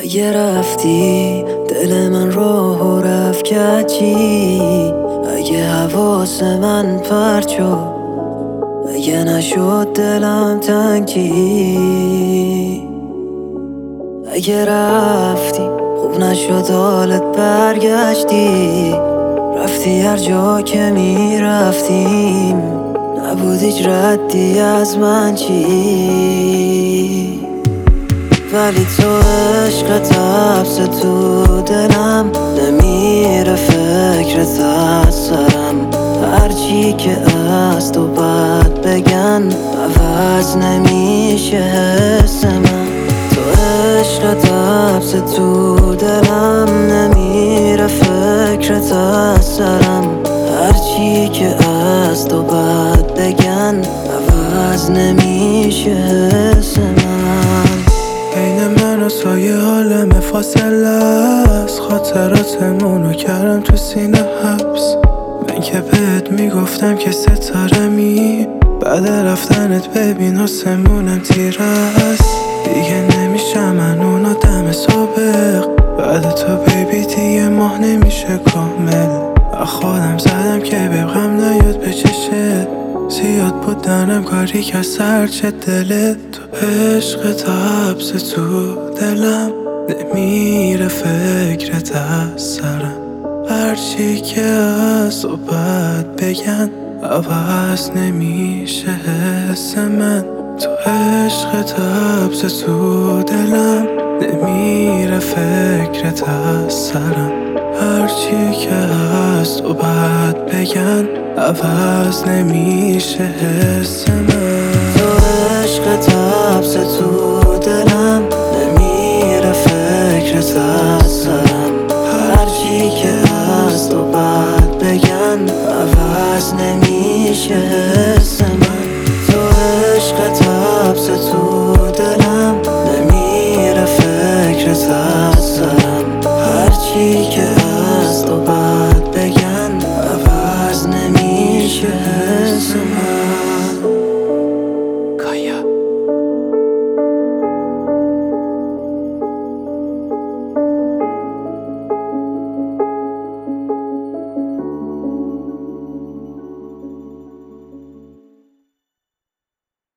اگه رفتی دل من رو رفت کجی، اگه حواس من پرت شد، اگه نشد دلم تنگی، اگه رفتی خوب نشد حالت برگشتی، رفتی هر جا که میرفتیم نبود هیچ ردی از من چی. ولی تو عشقت حبس تو دلم نمیره، فکرت از سرم، هرچی که از تو بد بگن عوض نمیشه حس من. تو عشقت حبس تو دلم نمیره، فکرت از سرم، هرچی که از تو بد بگن عوض نمیشه حس من. بین من و سایه عالم فاصله است، خاطراتمونو کردم تو سینه حبس. من که بهت میگفتم که ستاره می، بعد رفتنت ببین آسمونم تیره است. دیگه نمیشم من اون آدم سابق، بعد تو بیبی دیگه ماه نمیشه کامل. خودم زدم که به غم نیاد به چشت، زیاد بودنم کاری که سرچه دلت. تو عشقت حبس تو دلم نمیره، فکرت از سرم، هرچی که از صحبت بگن عوض نمیشه حس من. تو عشقت حبس تو دلم نمیره، فکرت از سرم، هرچی که از تو بد بگن عوض نمیشه حس من. تو عشقت حبس تو دلم نمیره، فکرت از سرم، هرچی که از تو بد بگن عوض نمیشه حس من. تو عشقت حبس تو دلم نمیره، فکرت از سرم، هرچی که